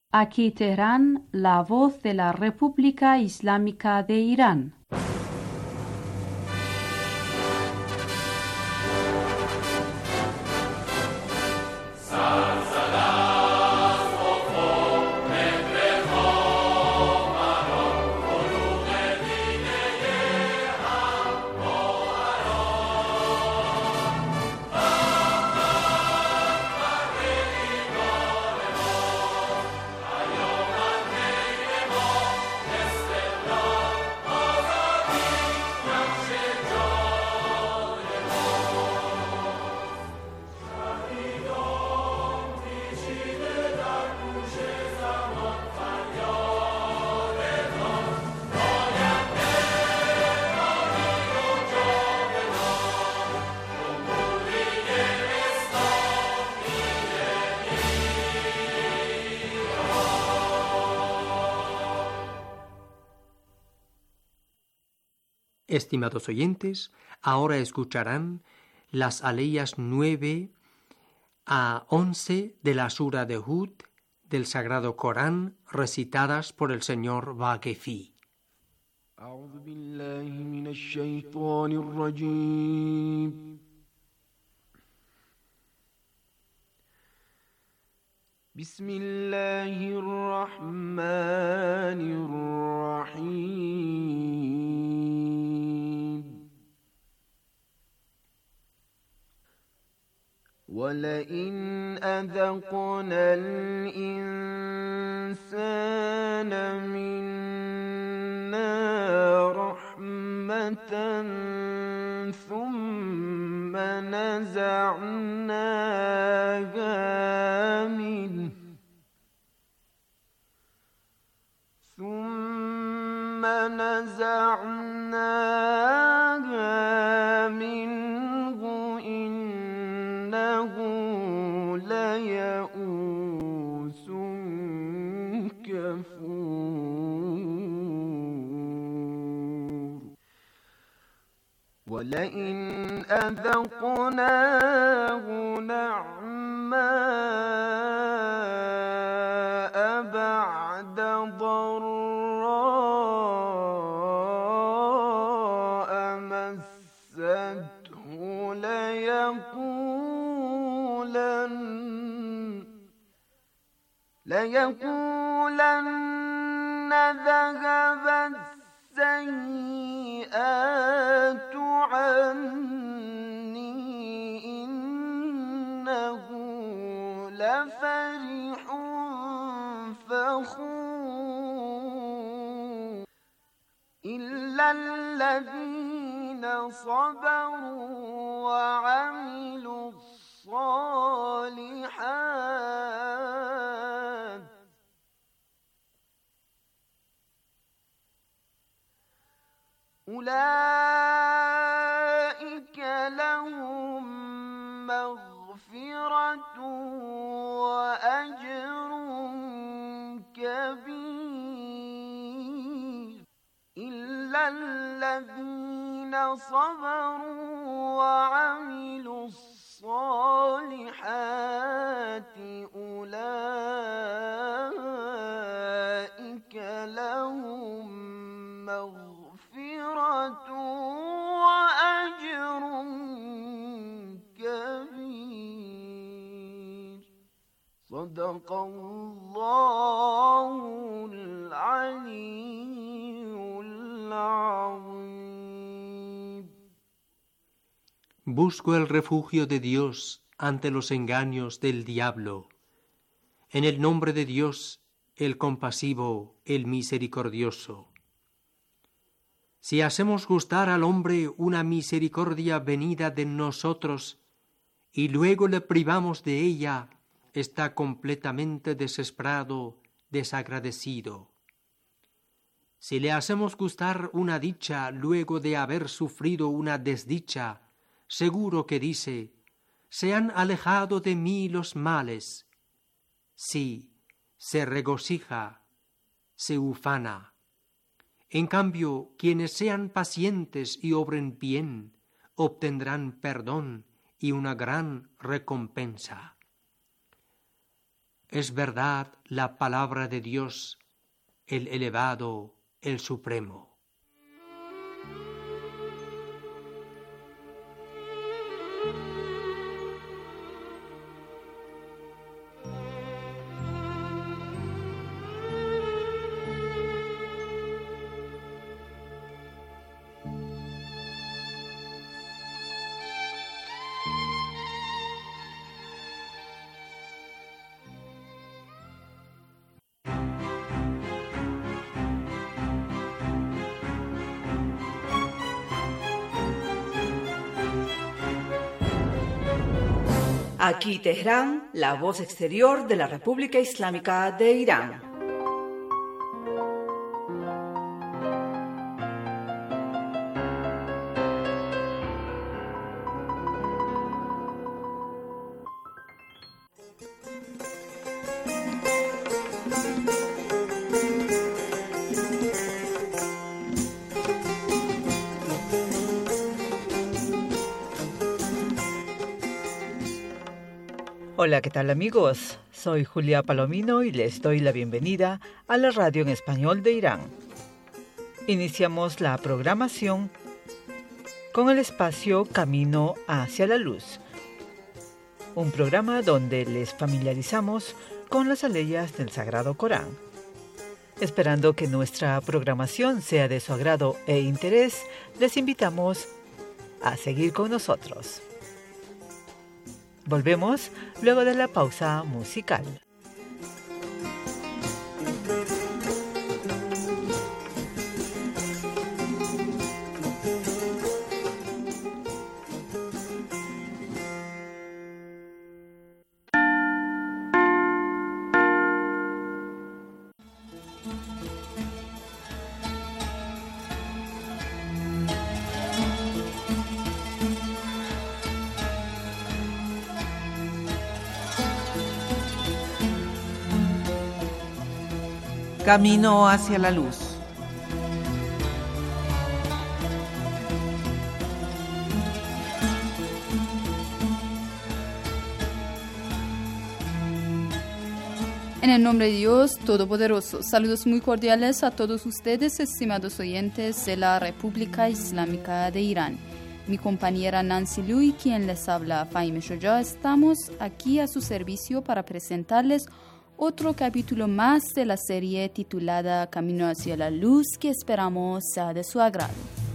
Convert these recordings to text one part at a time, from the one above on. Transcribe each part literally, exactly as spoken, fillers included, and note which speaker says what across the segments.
Speaker 1: Aquí Teherán, la voz de la República Islámica de Irán.
Speaker 2: Estimados oyentes, ahora escucharán las aleyas nueve a once de la Sura de Hud del Sagrado Corán, recitadas por el señor Vaquefi.
Speaker 3: أعوذ بالله من الشيطان الرجيم بسم الله الرحمن الرحيم ولئن أذقنا الإنسان منا رحمة ثم نزعناها منه ثم نزعناها منه إنه ليئوس كفور ولئن أذقناه نعماء بعد ضراء مسته ليقولن ليقولن ذهب السيئات عني إنه لفرح فخور إلا الذين صبروا وعملوا الصالحات أولئك لهم مغفرة وأجر كبير إلا الذين صبروا وعملوا الصالحات أولئك لهم مغفرة وأجر كبير صدق الله العلي العظيم.
Speaker 2: Busco el refugio de Dios ante los engaños del diablo. En el nombre de Dios, el compasivo, el misericordioso. Si hacemos gustar al hombre una misericordia venida de nosotros y luego le privamos de ella, está completamente desesperado, desagradecido. Si le hacemos gustar una dicha luego de haber sufrido una desdicha, seguro que dice: se han alejado de mí los males. Sí, se regocija, se ufana. En cambio, quienes sean pacientes y obren bien, obtendrán perdón y una gran recompensa. es verdad la palabra de Dios, el elevado, el supremo.
Speaker 4: Aquí Teherán, la voz exterior de la República Islámica de Irán. Hola, ¿qué tal amigos? Soy Julia Palomino y les doy la bienvenida a la radio en español de Irán. Iniciamos la programación con el espacio Camino hacia la Luz, un programa donde les familiarizamos con las aleyas del Sagrado Corán. Esperando que nuestra programación sea de su agrado e interés, les invitamos a seguir con nosotros. Volvemos luego de la pausa musical. Camino hacia la luz.
Speaker 1: En el nombre de Dios Todopoderoso, saludos muy cordiales a todos ustedes, estimados oyentes de la República Islámica de Irán. Mi compañera Nancy Liu y quien les habla, Fahime Shoja, estamos aquí a su servicio para presentarles otro capítulo más de la serie titulada Camino hacia la Luz, que esperamos sea de su agrado.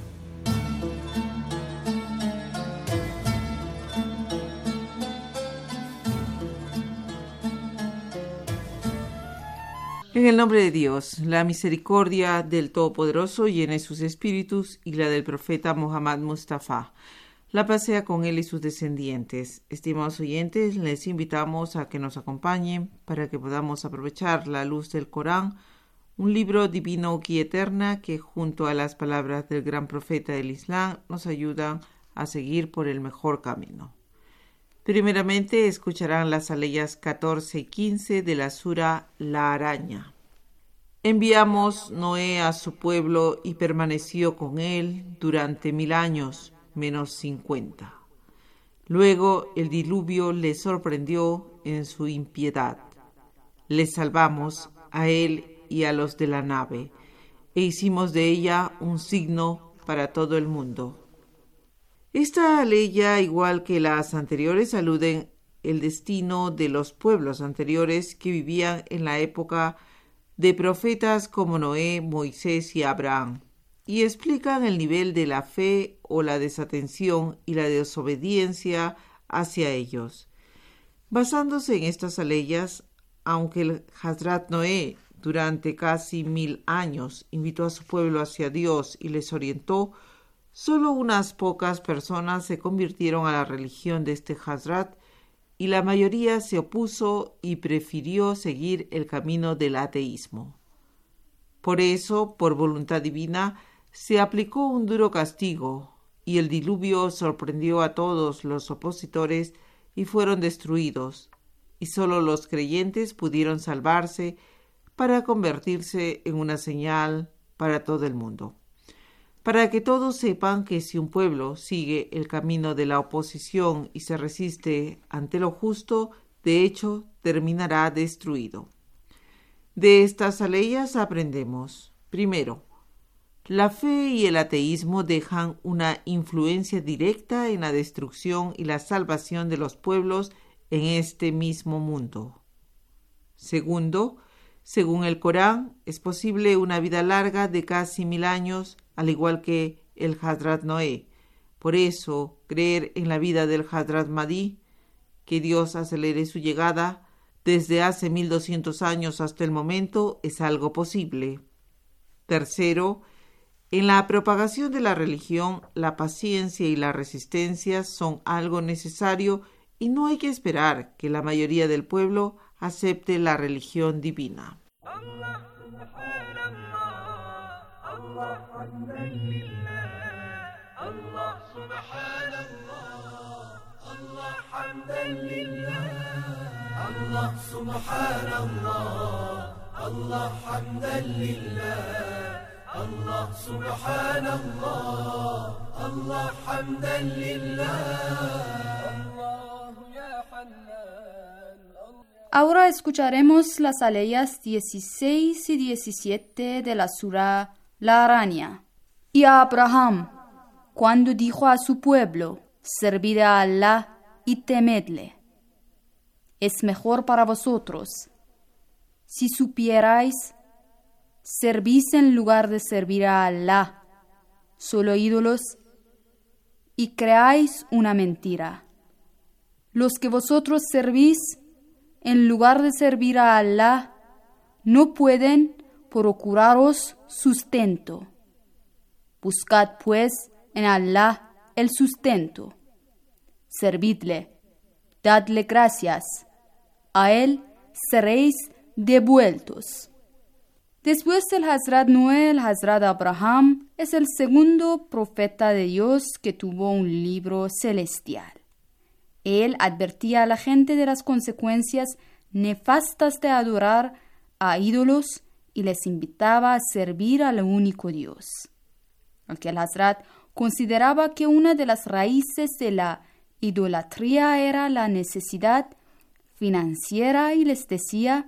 Speaker 5: En el nombre de Dios, la misericordia del Todopoderoso llene sus espíritus y la del profeta Muhammad Mustafa. La paz sea con él y sus descendientes. Estimados oyentes, les invitamos a que nos acompañen para que podamos aprovechar la luz del Corán, un libro divino guía eterna que junto a las palabras del gran profeta del Islam nos ayudan a seguir por el mejor camino. Primeramente escucharán las aleyas catorce y quince de la sura La Araña. Enviamos Noé a su pueblo y permaneció con él durante mil años, menos cincuenta. Luego el diluvio le sorprendió en su impiedad. Le salvamos a él y a los de la nave, e hicimos de ella un signo para todo el mundo. Esta aleya, igual que las anteriores, aluden el destino de los pueblos anteriores que vivían en la época de profetas como Noé, Moisés y Abraham, y explican el nivel de la fe o la desatención y la desobediencia hacia ellos. Basándose en estas aleyas, aunque el Hazrat Noé durante casi mil años invitó a su pueblo hacia Dios y les orientó, solo unas pocas personas se convirtieron a la religión de este Hazrat y la mayoría se opuso y prefirió seguir el camino del ateísmo. Por eso, por voluntad divina, se aplicó un duro castigo y el diluvio sorprendió a todos los opositores y fueron destruidos, y solo los creyentes pudieron salvarse para convertirse en una señal para todo el mundo. Para que todos sepan que si un pueblo sigue el camino de la oposición y se resiste ante lo justo, de hecho, terminará destruido. De estas aleyas aprendemos, primero, la fe y el ateísmo dejan una influencia directa en la destrucción y la salvación de los pueblos en este mismo mundo. Segundo, según el Corán, es posible una vida larga de casi mil años, al igual que el Hazrat Noé. Por eso, creer en la vida del Hazrat Mahdi, que Dios acelere su llegada desde hace mil doscientos años hasta el momento, es algo posible. Tercero, en la propagación de la religión, la paciencia y la resistencia son algo necesario y no hay que esperar que la mayoría del pueblo acepte la religión divina.
Speaker 1: Ahora escucharemos las aleyas dieciséis y diecisiete de la surah La Araña. Y a Abraham, cuando dijo a su pueblo, servid a Allah y temedle. Es mejor para vosotros. Si supierais, servís en lugar de servir a Allah, solo ídolos, y creáis una mentira. Los que vosotros servís, en lugar de servir a Allah, no pueden procuraros sustento. Buscad, pues, en Allah el sustento. Servidle, dadle gracias. A él seréis devueltos. Después del Hazrat Noé, el Hazrat Abraham es el segundo profeta de Dios que tuvo un libro celestial. Él advertía a la gente de las consecuencias nefastas de adorar a ídolos y les invitaba a servir al único Dios. Aunque el Hazrat consideraba que una de las raíces de la idolatría era la necesidad financiera y les decía,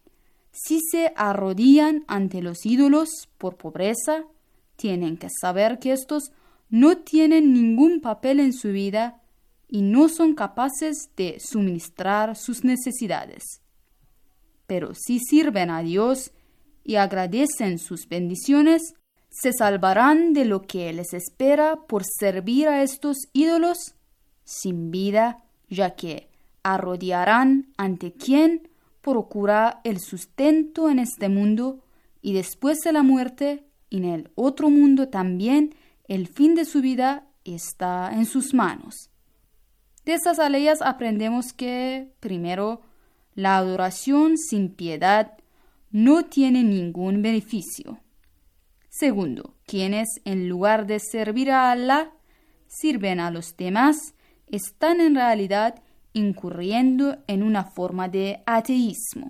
Speaker 1: si se arrodillan ante los ídolos por pobreza, tienen que saber que estos no tienen ningún papel en su vida y no son capaces de suministrar sus necesidades. Pero si sirven a Dios y agradecen sus bendiciones, se salvarán de lo que les espera por servir a estos ídolos sin vida, ya que arrodillarán ante quien procura el sustento en este mundo y después de la muerte, en el otro mundo también, el fin de su vida está en sus manos. De estas aleyas aprendemos que, primero, la adoración sin piedad no tiene ningún beneficio. Segundo, quienes en lugar de servir a Allah, sirven a los demás, están en realidad incurriendo en una forma de ateísmo.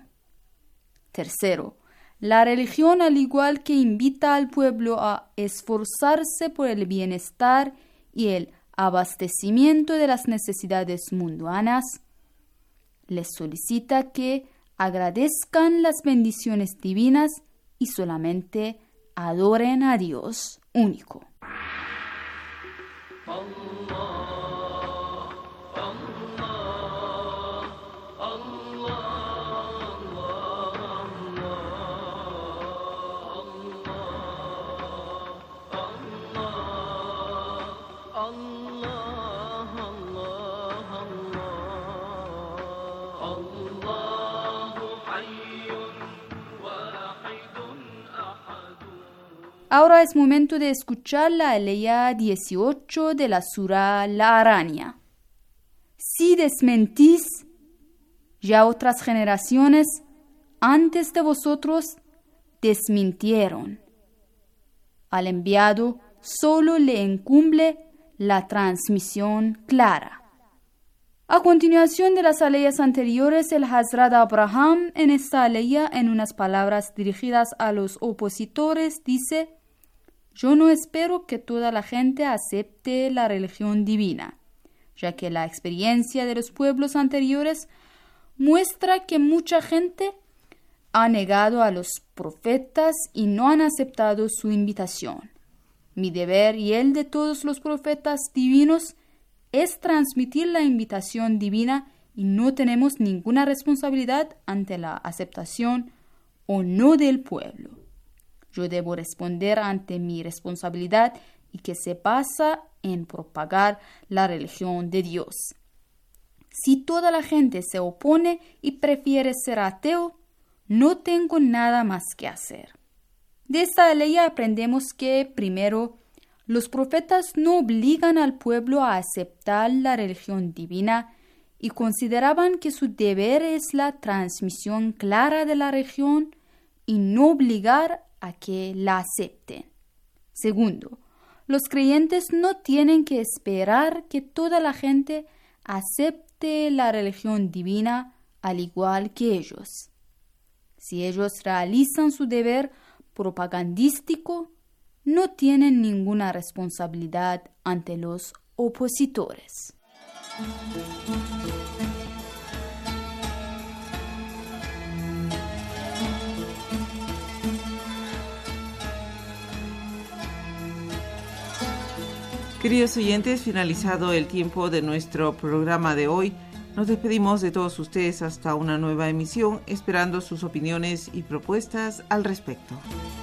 Speaker 1: Tercero, la religión, al igual que invita al pueblo a esforzarse por el bienestar y el abastecimiento de las necesidades mundanas, les solicita que agradezcan las bendiciones divinas y solamente adoren a Dios único. Ahora es momento de escuchar la aleya dieciocho de la surah La Araña. Si desmentís, ya otras generaciones antes de vosotros desmintieron. Al enviado solo le incumbe la transmisión clara. A continuación de las aleyas anteriores, el Hazrat Abraham en esta aleya, en unas palabras dirigidas a los opositores, dice: yo no espero que toda la gente acepte la religión divina, ya que la experiencia de los pueblos anteriores muestra que mucha gente ha negado a los profetas y no han aceptado su invitación. Mi deber y el de todos los profetas divinos es transmitir la invitación divina y no tenemos ninguna responsabilidad ante la aceptación o no del pueblo. Yo debo responder ante mi responsabilidad y que se basa en propagar la religión de Dios. Si toda la gente se opone y prefiere ser ateo, no tengo nada más que hacer. De esta ley aprendemos que, primero, los profetas no obligan al pueblo a aceptar la religión divina y consideraban que su deber es la transmisión clara de la religión y no obligar a que la acepten. Segundo, los creyentes no tienen que esperar que toda la gente acepte la religión divina al igual que ellos. Si ellos realizan su deber propagandístico, no tienen ninguna responsabilidad ante los opositores.
Speaker 5: Queridos oyentes, finalizado el tiempo de nuestro programa de hoy, nos despedimos de todos ustedes hasta una nueva emisión, esperando sus opiniones y propuestas al respecto.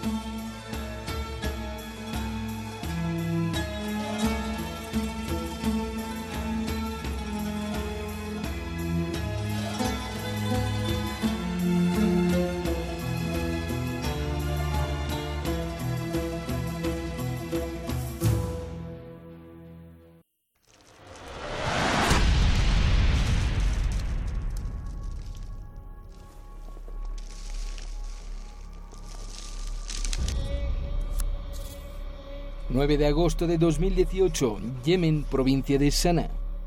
Speaker 6: nueve de agosto de dos mil dieciocho, Yemen, provincia de Saná.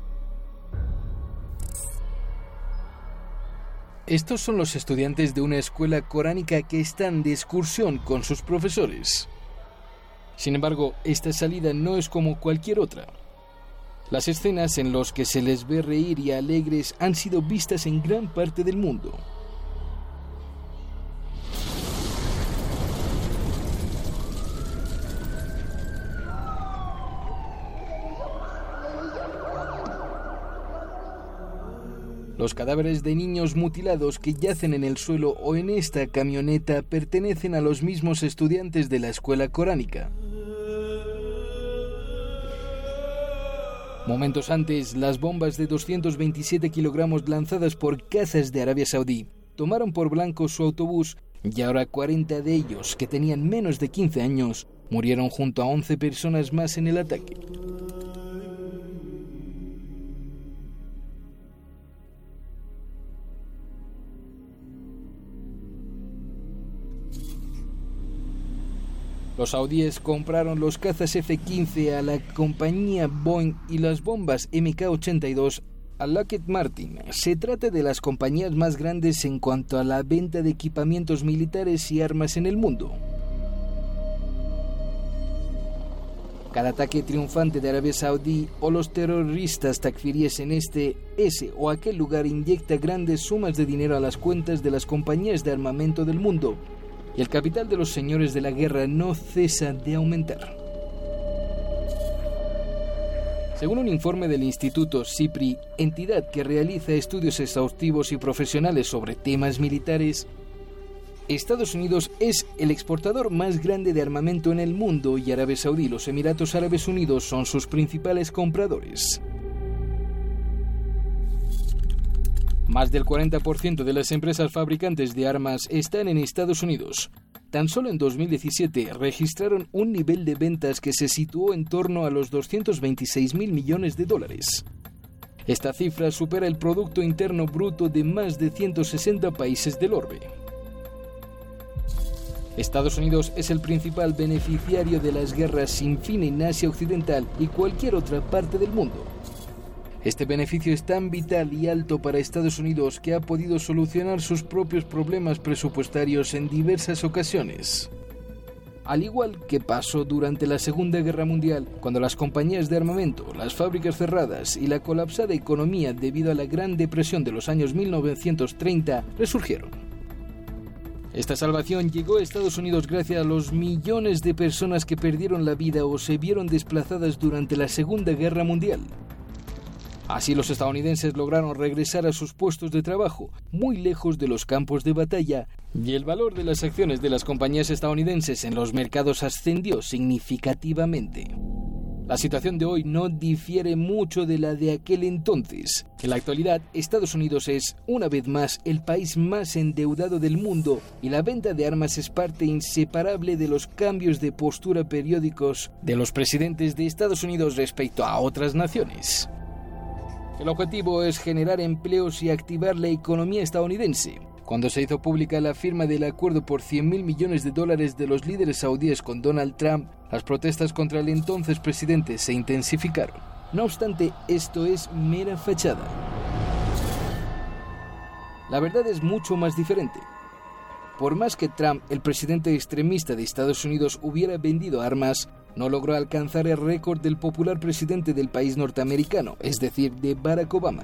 Speaker 6: Estos son los estudiantes de una escuela coránica que están de excursión con sus profesores. Sin embargo, esta salida no es como cualquier otra. Las escenas en las que se les ve reír y alegres han sido vistas en gran parte del mundo. Los cadáveres de niños mutilados que yacen en el suelo o en esta camioneta pertenecen a los mismos estudiantes de la escuela coránica. Momentos antes, las bombas de doscientos veintisiete kilogramos lanzadas por cazas de Arabia Saudí tomaron por blanco su autobús y ahora cuarenta de ellos, que tenían menos de quince años, murieron junto a once personas más en el ataque. Los saudíes compraron los cazas F quince a la compañía Boeing y las bombas M K ochenta y dos a Lockheed Martin. Se trata de las compañías más grandes en cuanto a la venta de equipamientos militares y armas en el mundo. Cada ataque triunfante de Arabia Saudí o los terroristas takfiríes en este, ese o aquel lugar inyecta grandes sumas de dinero a las cuentas de las compañías de armamento del mundo. Y el capital de los señores de la guerra no cesa de aumentar. Según un informe del Instituto SIPRI, entidad que realiza estudios exhaustivos y profesionales sobre temas militares, Estados Unidos es el exportador más grande de armamento en el mundo y Arabia Saudí y los Emiratos Árabes Unidos son sus principales compradores. Más del cuarenta por ciento de las empresas fabricantes de armas están en Estados Unidos. Tan solo en dos mil diecisiete registraron un nivel de ventas que se situó en torno a los doscientos veintiséis mil millones de dólares. Esta cifra supera el Producto Interno Bruto de más de ciento sesenta países del orbe. Estados Unidos es el principal beneficiario de las guerras sin fin en Asia Occidental y cualquier otra parte del mundo. Este beneficio es tan vital y alto para Estados Unidos que ha podido solucionar sus propios problemas presupuestarios en diversas ocasiones. Al igual que pasó durante la Segunda Guerra Mundial, cuando las compañías de armamento, las fábricas cerradas y la colapsada economía debido a la Gran Depresión de los años mil novecientos treinta resurgieron. Esta salvación llegó a Estados Unidos gracias a los millones de personas que perdieron la vida o se vieron desplazadas durante la Segunda Guerra Mundial. Así los estadounidenses lograron regresar a sus puestos de trabajo, muy lejos de los campos de batalla, y el valor de las acciones de las compañías estadounidenses en los mercados ascendió significativamente. La situación de hoy no difiere mucho de la de aquel entonces. En la actualidad, Estados Unidos es, una vez más, el país más endeudado del mundo y la venta de armas es parte inseparable de los cambios de postura periódicos de los presidentes de Estados Unidos respecto a otras naciones. El objetivo es generar empleos y activar la economía estadounidense. Cuando se hizo pública la firma del acuerdo por cien mil millones de dólares de los líderes saudíes con Donald Trump, las protestas contra el entonces presidente se intensificaron. No obstante, esto es mera fachada. La verdad es mucho más diferente. Por más que Trump, el presidente extremista de Estados Unidos, hubiera vendido armas, no logró alcanzar el récord del popular presidente del país norteamericano, es decir, de Barack Obama.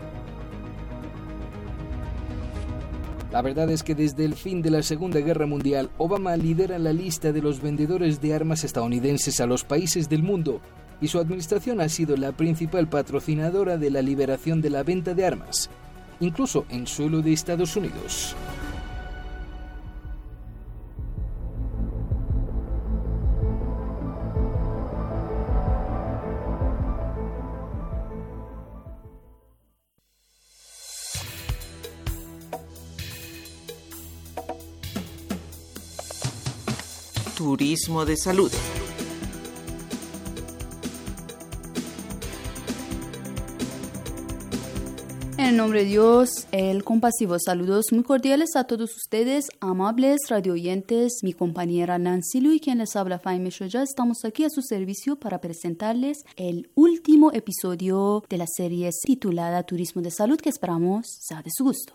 Speaker 6: La verdad es que desde el fin de la Segunda Guerra Mundial, Obama lidera la lista de los vendedores de armas estadounidenses a los países del mundo y su administración ha sido la principal patrocinadora de la liberación de la venta de armas, incluso en suelo de Estados Unidos.
Speaker 5: Turismo de salud.
Speaker 1: En el nombre de Dios, el compasivo, saludos muy cordiales a todos ustedes, amables radioyentes, mi compañera Nancy Lu y quien les habla Faime Shoya. Estamos aquí a su servicio para presentarles el último episodio de la serie titulada Turismo de Salud, que esperamos sea de su gusto.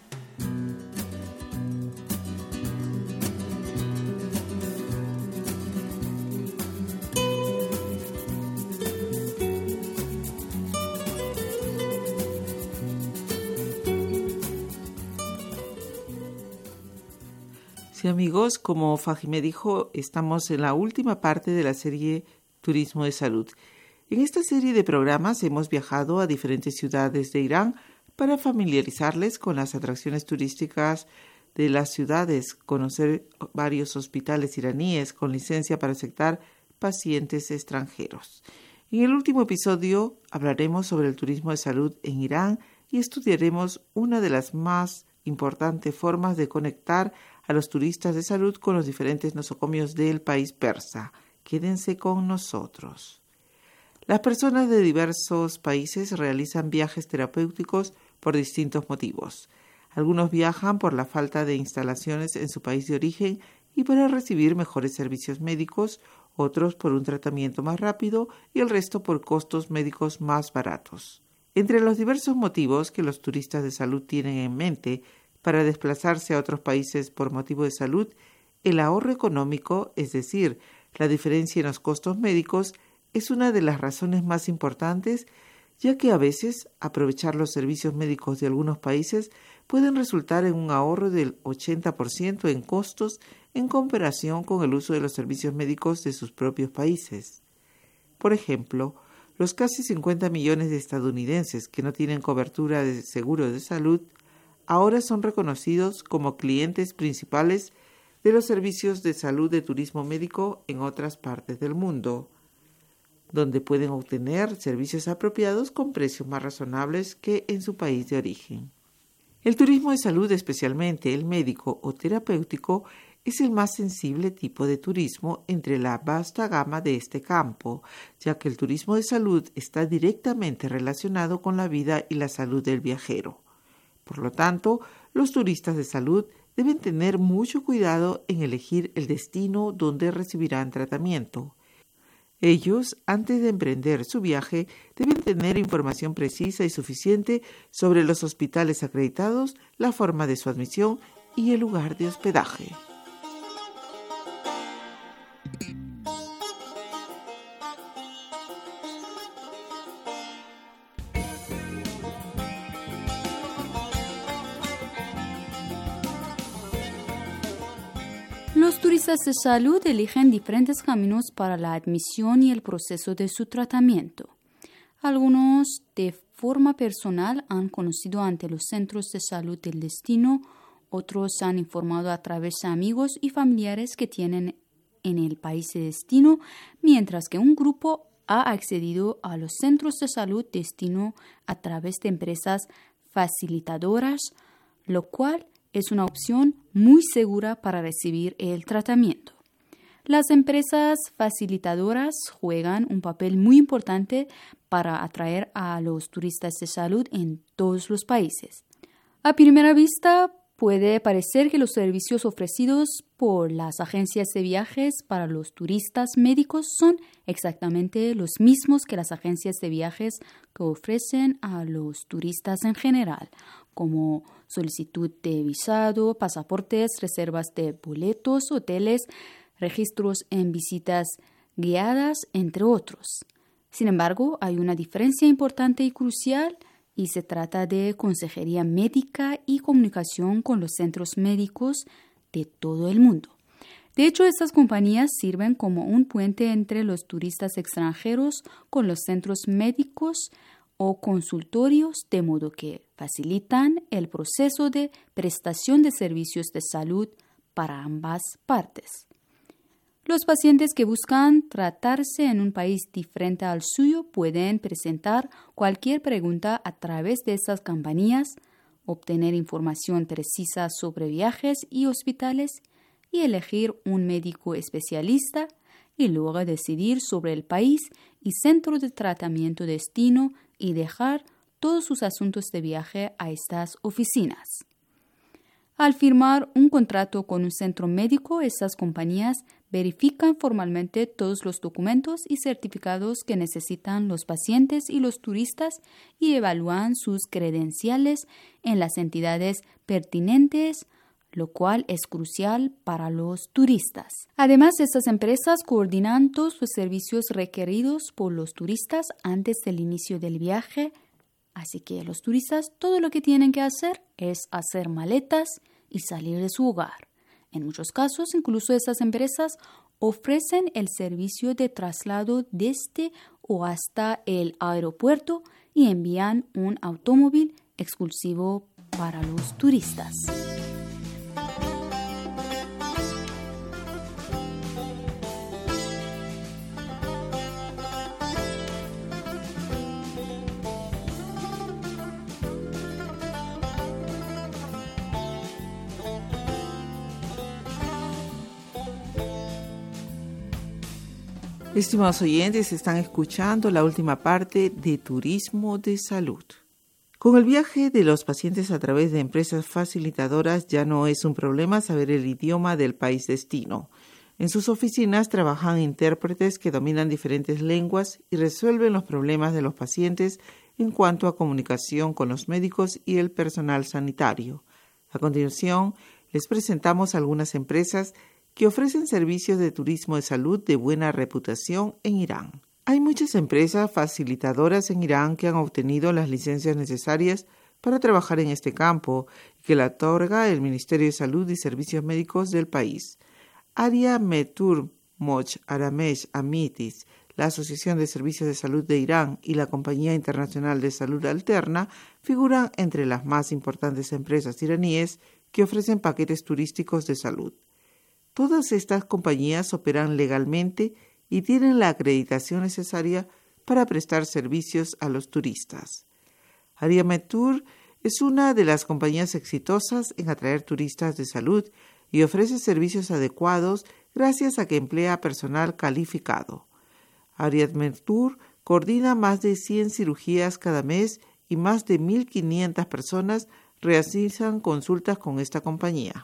Speaker 5: Sí, amigos, como Fajime dijo, estamos en la última parte de la serie Turismo de Salud. En esta serie de programas hemos viajado a diferentes ciudades de Irán para familiarizarles con las atracciones turísticas de las ciudades, conocer varios hospitales iraníes con licencia para aceptar pacientes extranjeros. En el último episodio hablaremos sobre el turismo de salud en Irán y estudiaremos una de las más importantes formas de conectar a los turistas de salud con los diferentes nosocomios del país persa. Quédense con nosotros. Las personas de diversos países realizan viajes terapéuticos por distintos motivos. Algunos viajan por la falta de instalaciones en su país de origen y para recibir mejores servicios médicos, otros por un tratamiento más rápido y el resto por costos médicos más baratos. Entre los diversos motivos que los turistas de salud tienen en mente para desplazarse a otros países por motivo de salud, el ahorro económico, es decir, la diferencia en los costos médicos, es una de las razones más importantes, ya que a veces aprovechar los servicios médicos de algunos países pueden resultar en un ahorro del ochenta por ciento en costos en comparación con el uso de los servicios médicos de sus propios países. Por ejemplo, los casi cincuenta millones de estadounidenses que no tienen cobertura de seguro de salud ahora son reconocidos como clientes principales de los servicios de salud de turismo médico en otras partes del mundo, donde pueden obtener servicios apropiados con precios más razonables que en su país de origen. El turismo de salud, especialmente el médico o terapéutico, es el más sensible tipo de turismo entre la vasta gama de este campo, ya que el turismo de salud está directamente relacionado con la vida y la salud del viajero. Por lo tanto, los turistas de salud deben tener mucho cuidado en elegir el destino donde recibirán tratamiento. Ellos, antes de emprender su viaje, deben tener información precisa y suficiente sobre los hospitales acreditados, la forma de su admisión y el lugar de hospedaje.
Speaker 1: Los turistas de salud eligen diferentes caminos para la admisión y el proceso de su tratamiento. Algunos, de forma personal, han conocido ante los centros de salud del destino, otros se han informado a través de amigos y familiares que tienen en el país de destino, mientras que un grupo ha accedido a los centros de salud destino a través de empresas facilitadoras, lo cual es una opción muy segura para recibir el tratamiento. Las empresas facilitadoras juegan un papel muy importante para atraer a los turistas de salud en todos los países. A primera vista, puede parecer que los servicios ofrecidos por las agencias de viajes para los turistas médicos son exactamente los mismos que las agencias de viajes que ofrecen a los turistas en general, como solicitud de visado, pasaportes, reservas de boletos, hoteles, registros en visitas guiadas, entre otros. Sin embargo, hay una diferencia importante y crucial y se trata de consejería médica y comunicación con los centros médicos de todo el mundo. De hecho, estas compañías sirven como un puente entre los turistas extranjeros con los centros médicos o consultorios, de modo que facilitan el proceso de prestación de servicios de salud para ambas partes. Los pacientes que buscan tratarse en un país diferente al suyo pueden presentar cualquier pregunta a través de estas compañías, obtener información precisa sobre viajes y hospitales y elegir un médico especialista y luego decidir sobre el país y centro de tratamiento destino y dejar todos sus asuntos de viaje a estas oficinas. Al firmar un contrato con un centro médico, estas compañías verifican formalmente todos los documentos y certificados que necesitan los pacientes y los turistas y evalúan sus credenciales en las entidades pertinentes, lo cual es crucial para los turistas. Además, estas empresas coordinan todos los servicios requeridos por los turistas antes del inicio del viaje, así que los turistas todo lo que tienen que hacer es hacer maletas y salir de su hogar. En muchos casos, incluso estas empresas ofrecen el servicio de traslado desde o hasta el aeropuerto y envían un automóvil exclusivo para los turistas.
Speaker 5: Estimados oyentes, están escuchando la última parte de Turismo de Salud. Con el viaje de los pacientes a través de empresas facilitadoras ya no es un problema saber el idioma del país destino. En sus oficinas trabajan intérpretes que dominan diferentes lenguas y resuelven los problemas de los pacientes en cuanto a comunicación con los médicos y el personal sanitario. A continuación, les presentamos algunas empresas que ofrecen servicios de turismo de salud de buena reputación en Irán. Hay muchas empresas facilitadoras en Irán que han obtenido las licencias necesarias para trabajar en este campo y que la otorga el Ministerio de Salud y Servicios Médicos del país. Arya Metur Moch Aramesh Amitis, la Asociación de Servicios de Salud de Irán y la Compañía Internacional de Salud Alterna figuran entre las más importantes empresas iraníes que ofrecen paquetes turísticos de salud. Todas estas compañías operan legalmente y tienen la acreditación necesaria para prestar servicios a los turistas. Arya Metur es una de las compañías exitosas en atraer turistas de salud y ofrece servicios adecuados gracias a que emplea personal calificado. Arya Metur coordina más de cien cirugías cada mes y más de mil quinientas personas realizan consultas con esta compañía.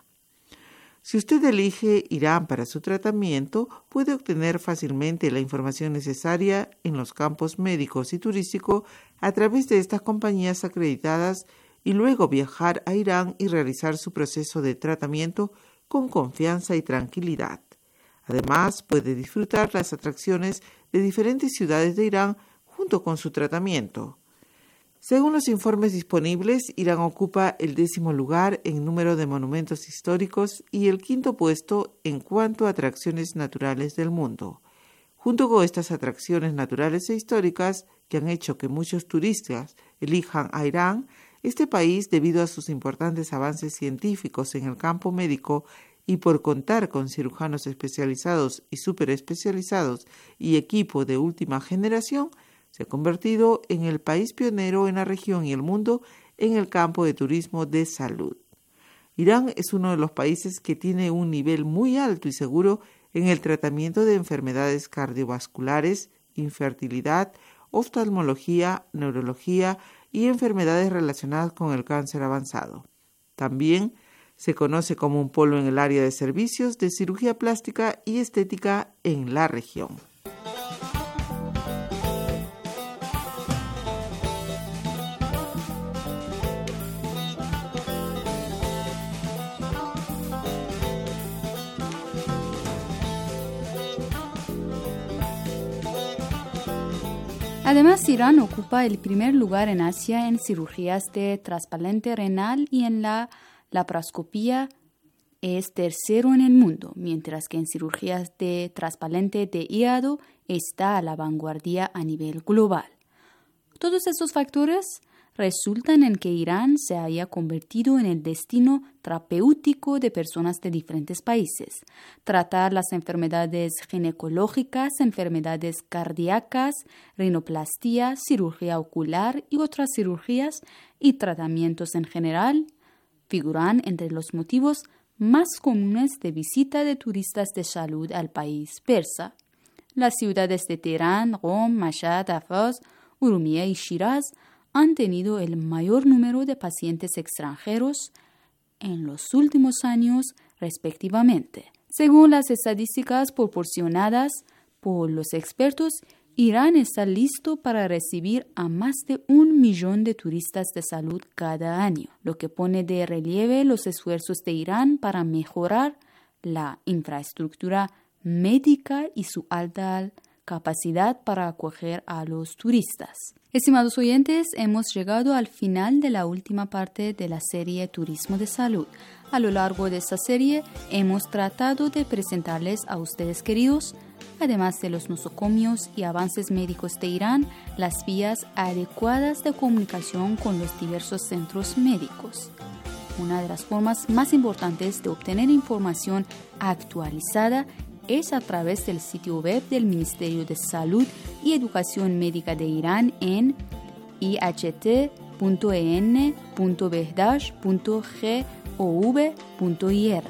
Speaker 5: Si usted elige Irán para su tratamiento, puede obtener fácilmente la información necesaria en los campos médicos y turísticos a través de estas compañías acreditadas y luego viajar a Irán y realizar su proceso de tratamiento con confianza y tranquilidad. Además, puede disfrutar las atracciones de diferentes ciudades de Irán junto con su tratamiento. Según los informes disponibles, Irán ocupa el décimo lugar en número de monumentos históricos y el quinto puesto en cuanto a atracciones naturales del mundo. Junto con estas atracciones naturales e históricas que han hecho que muchos turistas elijan a Irán, este país, debido a sus importantes avances científicos en el campo médico y por contar con cirujanos especializados y superespecializados y equipo de última generación, se ha convertido en el país pionero en la región y el mundo en el campo de turismo de salud. Irán es uno de los países que tiene un nivel muy alto y seguro en el tratamiento de enfermedades cardiovasculares, infertilidad, oftalmología, neurología y enfermedades relacionadas con el cáncer avanzado. También se conoce como un polo en el área de servicios de cirugía plástica y estética en la región.
Speaker 1: Además, Irán ocupa el primer lugar en Asia en cirugías de trasplante renal y en la laparoscopía es tercero en el mundo, mientras que en cirugías de trasplante de hígado está a la vanguardia a nivel global. Todos estos factores resultan en que Irán se haya convertido en el destino terapéutico de personas de diferentes países. Tratar las enfermedades ginecológicas, enfermedades cardíacas, rinoplastia, cirugía ocular y otras cirugías y tratamientos en general figuran entre los motivos más comunes de visita de turistas de salud al país persa. Las ciudades de Teherán, Qom, Mashhad, Ahvaz, Urumia y Shiraz han tenido el mayor número de pacientes extranjeros en los últimos años, respectivamente. Según las estadísticas proporcionadas por los expertos, Irán está listo para recibir a más de un millón de turistas de salud cada año, lo que pone de relieve los esfuerzos de Irán para mejorar la infraestructura médica y su alta capacidad para acoger a los turistas. Estimados oyentes, hemos llegado al final de la última parte de la serie Turismo de Salud. A lo largo de esta serie hemos tratado de presentarles a ustedes queridos, además de los nosocomios y avances médicos de Irán, las vías adecuadas de comunicación con los diversos centros médicos. Una de las formas más importantes de obtener información actualizada es a través del sitio web del Ministerio de Salud y Educación Médica de Irán en i h t punto e n punto behdash punto gov punto i r.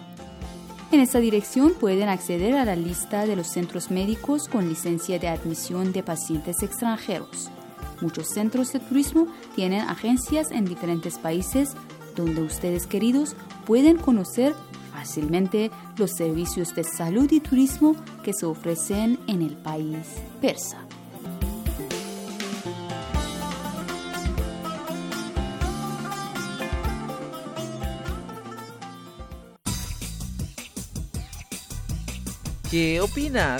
Speaker 1: En esta dirección pueden acceder a la lista de los centros médicos con licencia de admisión de pacientes extranjeros. Muchos centros de turismo tienen agencias en diferentes países donde ustedes queridos pueden conocer fácilmente los servicios de salud y turismo que se ofrecen en el país persa.
Speaker 5: ¿Qué opinas?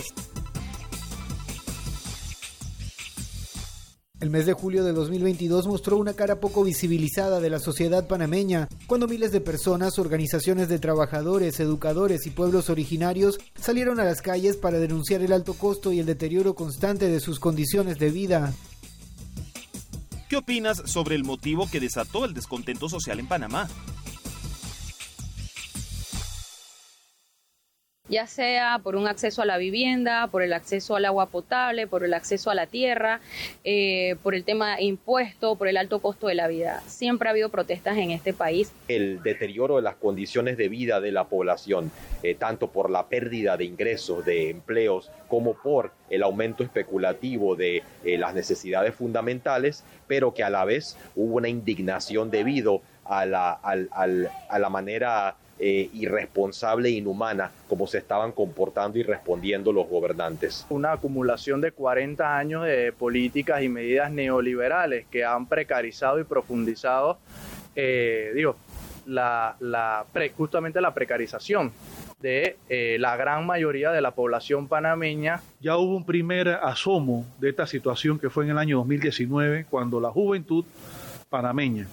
Speaker 7: El mes de julio de dos mil veintidós mostró una cara poco visibilizada de la sociedad panameña, cuando miles de personas, organizaciones de trabajadores, educadores y pueblos originarios salieron a las calles para denunciar el alto costo y el deterioro constante de sus condiciones de vida.
Speaker 8: ¿Qué opinas sobre el motivo que desató el descontento social en Panamá?
Speaker 9: Ya sea por un acceso a la vivienda, por el acceso al agua potable, por el acceso a la tierra, eh, por el tema de impuestos, por el alto costo de la vida. Siempre ha habido protestas en este país.
Speaker 10: El deterioro de las condiciones de vida de la población, eh, tanto por la pérdida de ingresos, de empleos, como por el aumento especulativo de eh, las necesidades fundamentales, pero que a la vez hubo una indignación debido a la, al, al, a la manera Eh, irresponsable e inhumana como se estaban comportando y respondiendo los gobernantes.
Speaker 11: Una acumulación de cuarenta años de políticas y medidas neoliberales que han precarizado y profundizado, eh, digo, la, la pre, justamente la precarización de eh, la gran mayoría de la población panameña.
Speaker 12: Ya hubo un primer asomo de esta situación que fue en el año dos mil diecinueve, cuando la juventud panameña,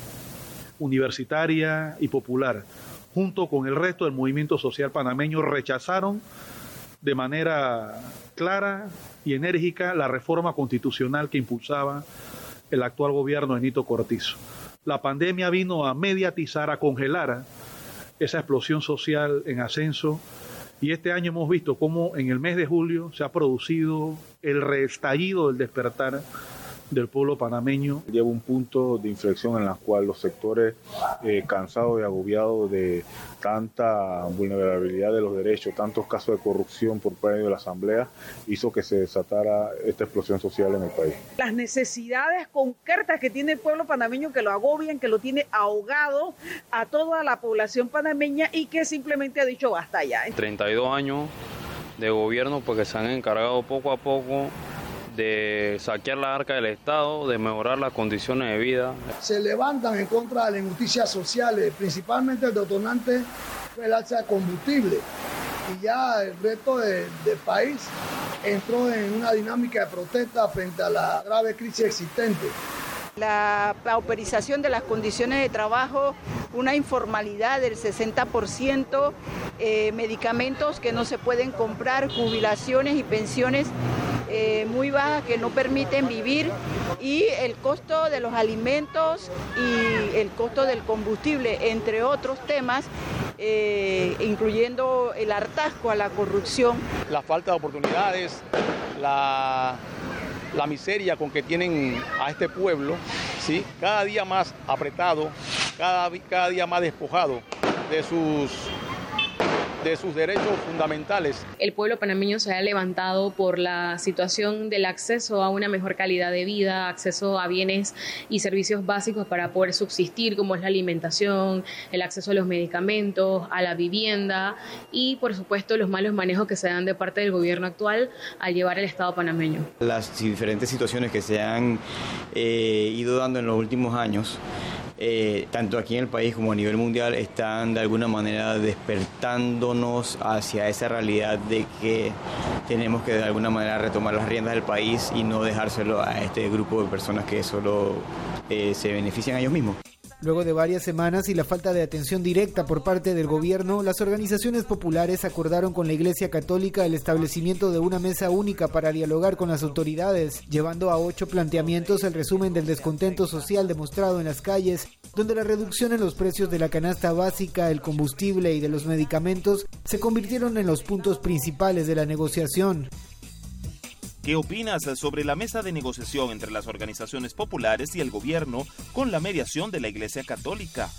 Speaker 12: universitaria y popular, junto con el resto del movimiento social panameño, rechazaron de manera clara y enérgica la reforma constitucional que impulsaba el actual gobierno de Nito Cortizo. La pandemia vino a mediatizar, a congelar esa explosión social en ascenso, y este año hemos visto cómo en el mes de julio se ha producido el reestallido del despertar del pueblo panameño.
Speaker 13: Lleva un punto de inflexión en el cual los sectores eh, cansados y agobiados de tanta vulnerabilidad de los derechos, tantos casos de corrupción por parte de la Asamblea, hizo que se desatara esta explosión social en el país.
Speaker 14: Las necesidades concretas que tiene el pueblo panameño, que lo agobian, que lo tiene ahogado a toda la población panameña y que simplemente ha dicho basta ya.
Speaker 15: treinta y dos años de gobierno porque se han encargado poco a poco de saquear la arca del Estado, de mejorar las condiciones de vida.
Speaker 16: Se levantan en contra de las injusticias sociales, principalmente el detonante fue el alza de combustible. Y ya el resto de, del país entró en una dinámica de protesta frente a la grave crisis existente.
Speaker 14: La pauperización de las condiciones de trabajo, una informalidad del sesenta por ciento, eh, medicamentos que no se pueden comprar, jubilaciones y pensiones eh, muy bajas que no permiten vivir, y el costo de los alimentos y el costo del combustible, entre otros temas, eh, incluyendo el hartazgo a la corrupción.
Speaker 17: La falta de oportunidades, la... la miseria con que tienen a este pueblo, ¿sí? Cada día más apretado, cada, cada día más despojado de sus, de sus derechos fundamentales.
Speaker 9: El pueblo panameño se ha levantado por la situación del acceso a una mejor calidad de vida, acceso a bienes y servicios básicos para poder subsistir, como es la alimentación, el acceso a los medicamentos, a la vivienda y, por supuesto, los malos manejos que se dan de parte del gobierno actual al llevar el Estado panameño.
Speaker 18: Las diferentes situaciones que se han eh, ido dando en los últimos años, Eh, tanto aquí en el país como a nivel mundial, están de alguna manera despertándonos hacia esa realidad de que tenemos que de alguna manera retomar las riendas del país y no dejárselo a este grupo de personas que solo eh, se benefician a ellos mismos.
Speaker 7: Luego de varias semanas y la falta de atención directa por parte del gobierno, las organizaciones populares acordaron con la Iglesia Católica el establecimiento de una mesa única para dialogar con las autoridades, llevando a ocho planteamientos el resumen del descontento social demostrado en las calles, donde la reducción en los precios de la canasta básica, el combustible y de los medicamentos se convirtieron en los puntos principales de la negociación.
Speaker 8: ¿Qué opinas sobre la mesa de negociación entre las organizaciones populares y el gobierno con la mediación de la Iglesia Católica?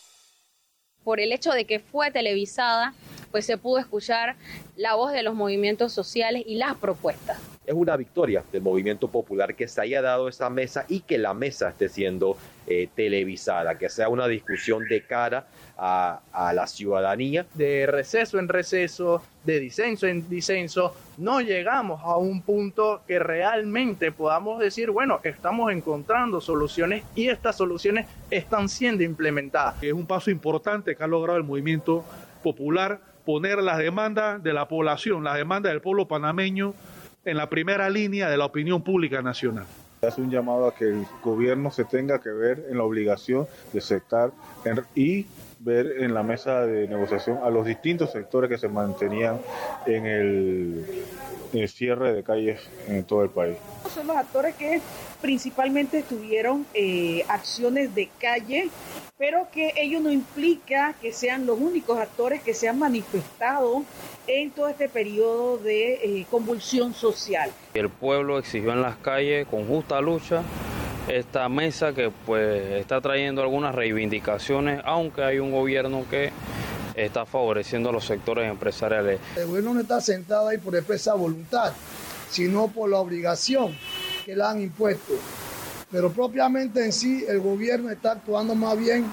Speaker 9: Por el hecho de que fue televisada, pues se pudo escuchar la voz de los movimientos sociales y las propuestas.
Speaker 10: Es una victoria del movimiento popular que se haya dado esa mesa y que la mesa esté siendo eh, televisada, que sea una discusión de cara a, a la ciudadanía.
Speaker 11: De receso en receso, de disenso en disenso, no llegamos a un punto que realmente podamos decir, bueno, estamos encontrando soluciones y estas soluciones están siendo implementadas.
Speaker 12: Es un paso importante que ha logrado el movimiento popular, poner las demandas de la población, las demandas del pueblo panameño en la primera línea de la opinión pública nacional.
Speaker 13: Hace un llamado a que el gobierno se tenga que ver en la obligación de aceptar y ver en la mesa de negociación a los distintos sectores que se mantenían en el, en el cierre de calles en todo el país.
Speaker 14: Son los actores que principalmente tuvieron eh, acciones de calle, pero que ello no implica que sean los únicos actores que se han manifestado en todo este periodo de eh, convulsión social.
Speaker 15: El pueblo exigió en las calles con justa lucha esta mesa que pues está trayendo algunas reivindicaciones, aunque hay un gobierno que está favoreciendo a los sectores empresariales.
Speaker 16: El gobierno no está sentado ahí por expresa voluntad, sino por la obligación que le han impuesto. Pero propiamente en sí el gobierno está actuando más bien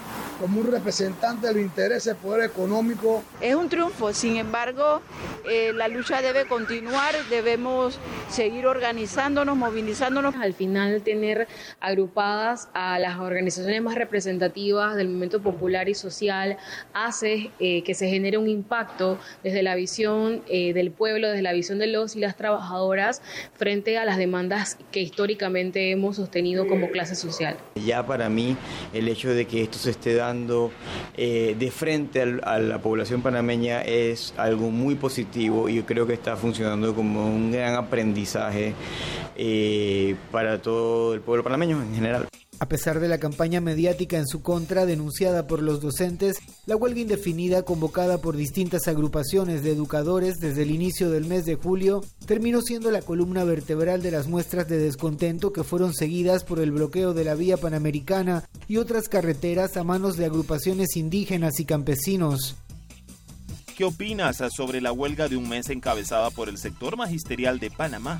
Speaker 16: como un representante de los intereses del poder económico.
Speaker 14: Es un triunfo, sin embargo, eh, la lucha debe continuar, debemos seguir organizándonos, movilizándonos.
Speaker 9: Al final, tener agrupadas a las organizaciones más representativas del movimiento popular y social hace eh, que se genere un impacto desde la visión eh, del pueblo, desde la visión de los y las trabajadoras frente a las demandas que históricamente hemos sostenido como clase social.
Speaker 18: Ya para mí, el hecho de que esto se esté dando eh, de frente al, a la población panameña es algo muy positivo y yo creo que está funcionando como un gran aprendizaje eh, para todo el pueblo panameño en general.
Speaker 7: A pesar de la campaña mediática en su contra denunciada por los docentes, la huelga indefinida convocada por distintas agrupaciones de educadores desde el inicio del mes de julio terminó siendo la columna vertebral de las muestras de descontento que fueron seguidas por el bloqueo de la vía panamericana y otras carreteras a manos de agrupaciones indígenas y campesinos.
Speaker 8: ¿Qué opinas sobre la huelga de un mes encabezada por el sector magisterial de Panamá?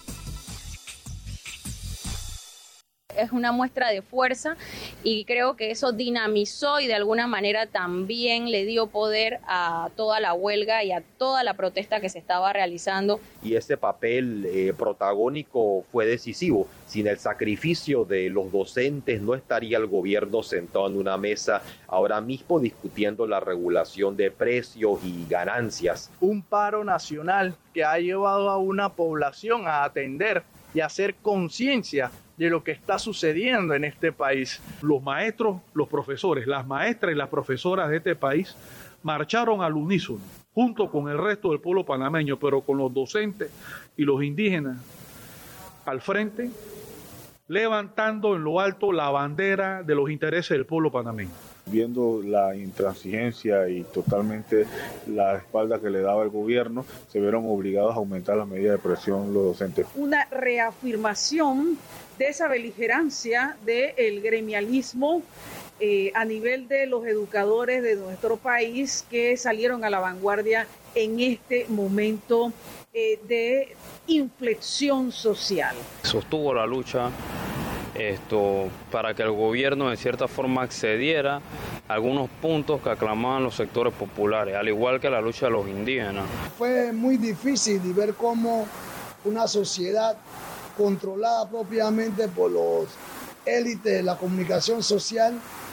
Speaker 9: Es una muestra de fuerza y creo que eso dinamizó y de alguna manera también le dio poder a toda la huelga y a toda la protesta que se estaba realizando.
Speaker 10: Y ese papel eh, protagónico fue decisivo. Sin el sacrificio de los docentes no estaría el gobierno sentado en una mesa ahora mismo discutiendo la regulación de precios y ganancias.
Speaker 11: Un paro nacional que ha llevado a una población a atender y a hacer conciencia de lo que está sucediendo en este país.
Speaker 12: Los maestros, los profesores, las maestras y las profesoras de este país marcharon al unísono, junto con el resto del pueblo panameño, pero con los docentes y los indígenas al frente, levantando en lo alto la bandera de los intereses del pueblo panameño.
Speaker 13: Viendo la intransigencia y totalmente la espalda que le daba el gobierno, se vieron obligados a aumentar las medidas de presión los docentes.
Speaker 19: Una reafirmación de esa beligerancia del gremialismo eh, a nivel de los educadores de nuestro país que salieron a la vanguardia en este momento eh, de inflexión social.
Speaker 15: Sostuvo la lucha esto para que el gobierno de cierta forma accediera a algunos puntos que aclamaban los sectores populares, al igual que la lucha de los indígenas.
Speaker 16: Fue muy difícil de ver cómo una sociedad controlada propiamente por los élites de la comunicación social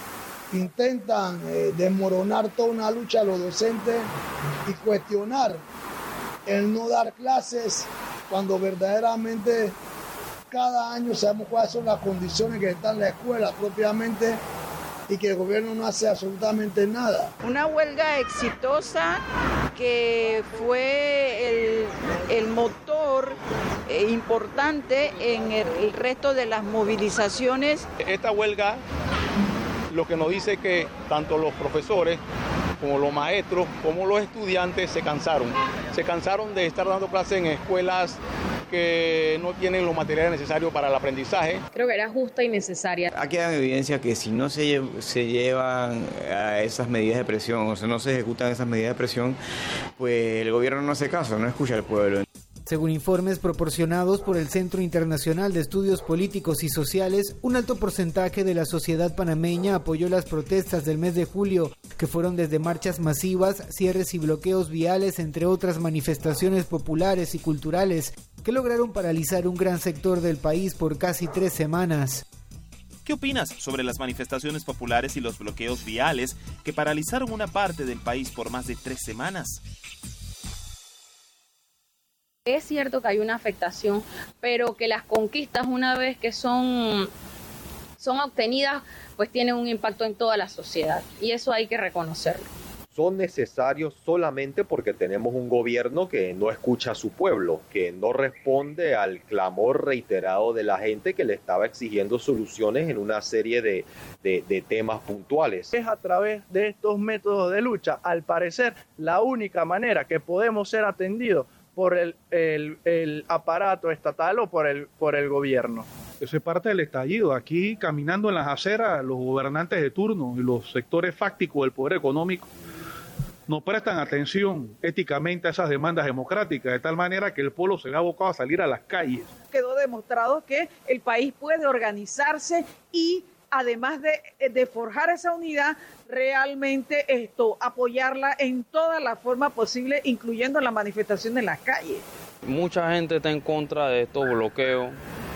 Speaker 16: intentan eh, desmoronar toda una lucha a los docentes y cuestionar el no dar clases cuando verdaderamente cada año sabemos cuáles son las condiciones que están en la escuela propiamente y que el gobierno no hace absolutamente nada.
Speaker 14: Una huelga exitosa que fue el, el motor eh, importante en el, el resto de las movilizaciones.
Speaker 17: Esta huelga lo que nos dice que tanto los profesores como los maestros, como los estudiantes se cansaron. Se cansaron de estar dando clases en escuelas que no tienen los materiales necesarios para el aprendizaje.
Speaker 9: Creo que era justa y necesaria.
Speaker 18: Aquí queda en evidencia que si no se, lle- se llevan a esas medidas de presión, o sea, no se ejecutan esas medidas de presión, pues el gobierno no hace caso, no escucha al pueblo.
Speaker 7: Según informes proporcionados por el Centro Internacional de Estudios Políticos y Sociales, un alto porcentaje de la sociedad panameña apoyó las protestas del mes de julio, que fueron desde marchas masivas, cierres y bloqueos viales, entre otras manifestaciones populares y culturales, que lograron paralizar un gran sector del país por casi tres semanas.
Speaker 8: ¿Qué opinas sobre las manifestaciones populares y los bloqueos viales que paralizaron una parte del país por más de tres semanas?
Speaker 9: Es cierto que hay una afectación, pero que las conquistas, una vez que son, son obtenidas, pues tienen un impacto en toda la sociedad, y eso hay que reconocerlo.
Speaker 10: Son necesarios solamente porque tenemos un gobierno que no escucha a su pueblo, que no responde al clamor reiterado de la gente que le estaba exigiendo soluciones en una serie de, de, de temas puntuales.
Speaker 11: Es a través de estos métodos de lucha, al parecer, la única manera que podemos ser atendidos por el, el, el aparato estatal o por el, por el gobierno.
Speaker 12: Eso es parte del estallido. Aquí, caminando en las aceras, los gobernantes de turno y los sectores fácticos del poder económico no prestan atención éticamente a esas demandas democráticas, de tal manera que el pueblo se ve abocado a salir a las calles.
Speaker 19: Quedó demostrado que el país puede organizarse y además de, de forjar esa unidad, realmente esto, apoyarla en toda la forma posible, incluyendo la manifestación en las calles.
Speaker 15: Mucha gente está en contra de estos bloqueos,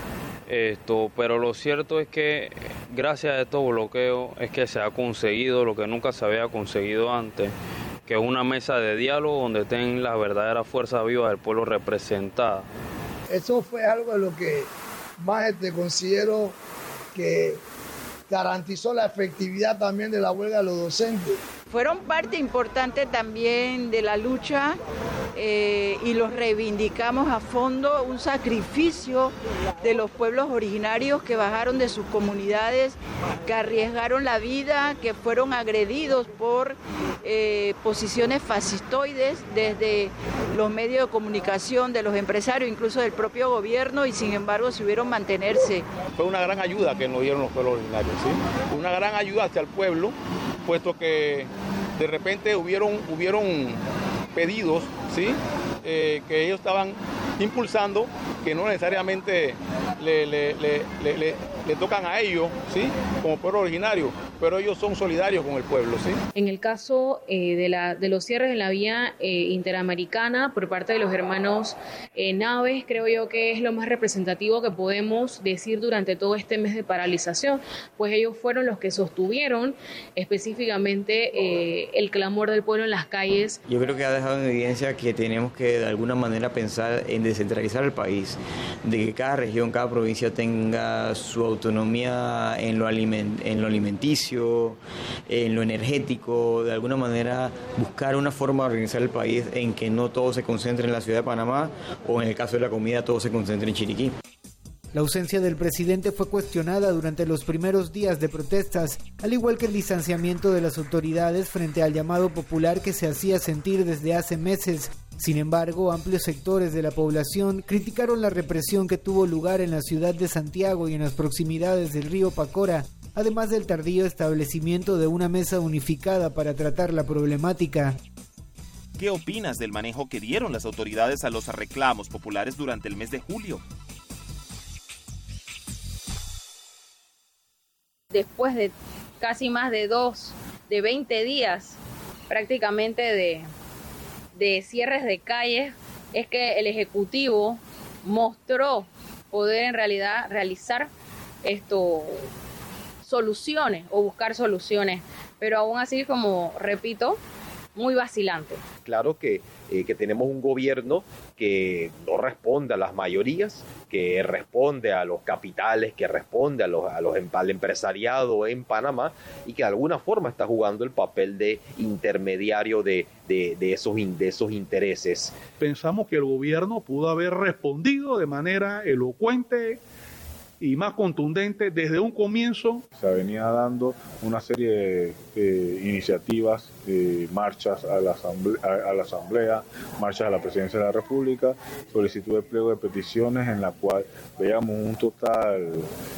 Speaker 15: esto, pero lo cierto es que gracias a estos bloqueos es que se ha conseguido lo que nunca se había conseguido antes, que es una mesa de diálogo donde estén las verdaderas fuerzas vivas del pueblo representadas.
Speaker 16: Eso fue algo de lo que más este, considero que garantizó la efectividad también de la huelga de los docentes.
Speaker 14: Fueron parte importante también de la lucha eh, y los reivindicamos a fondo, un sacrificio de los pueblos originarios que bajaron de sus comunidades, que arriesgaron la vida, que fueron agredidos por eh, posiciones fascistoides desde los medios de comunicación, de los empresarios, incluso del propio gobierno, y sin embargo supieron mantenerse.
Speaker 17: Fue una gran ayuda que nos dieron los pueblos originarios, ¿sí? Una gran ayuda hacia el pueblo, puesto que de repente hubieron, hubieron pedidos, ¿sí? Eh, que ellos estaban impulsando, que no necesariamente le, le, le, le, le, le tocan a ellos, ¿sí? Como pueblo originario, pero ellos son solidarios con el pueblo, ¿sí?
Speaker 9: En el caso eh, de, la, de los cierres en la vía eh, interamericana por parte de los hermanos eh, Naves, creo yo que es lo más representativo que podemos decir durante todo este mes de paralización, pues ellos fueron los que sostuvieron específicamente eh, el clamor del pueblo en las calles.
Speaker 18: Yo creo que ha dejado en evidencia que tenemos que de alguna manera pensar en descentralizar el país, de que cada región, cada provincia tenga su autonomía en lo, aliment- en lo alimenticio, en lo energético, de alguna manera buscar una forma de organizar el país en que no todo se concentre en la ciudad de Panamá o en el caso de la comida todo se concentre en Chiriquí.
Speaker 7: La ausencia del presidente fue cuestionada durante los primeros días de protestas, al igual que el distanciamiento de las autoridades frente al llamado popular que se hacía sentir desde hace meses. Sin embargo, amplios sectores de la población criticaron la represión que tuvo lugar en la ciudad de Santiago y en las proximidades del río Pacora, además del tardío establecimiento de una mesa unificada para tratar la problemática.
Speaker 8: ¿Qué opinas del manejo que dieron las autoridades a los reclamos populares durante el mes de julio?
Speaker 9: Después de casi más de dos, de veinte días prácticamente de, de cierres de calles, es que el Ejecutivo mostró poder en realidad realizar esto, soluciones o buscar soluciones, pero aún así, como repito, muy vacilante.
Speaker 10: Claro que, eh, que tenemos un gobierno que no responde a las mayorías, que responde a los capitales, que responde a los, a los, al empresariado en Panamá y que de alguna forma está jugando el papel de intermediario de, de, de, esos, de esos intereses.
Speaker 12: Pensamos que el gobierno pudo haber respondido de manera elocuente y más contundente desde un comienzo.
Speaker 13: Se venía dando una serie de eh, iniciativas, eh, marchas a la, asamblea, a, a la Asamblea, marchas a la Presidencia de la República, solicitud de pliego de peticiones en la cual veíamos un total,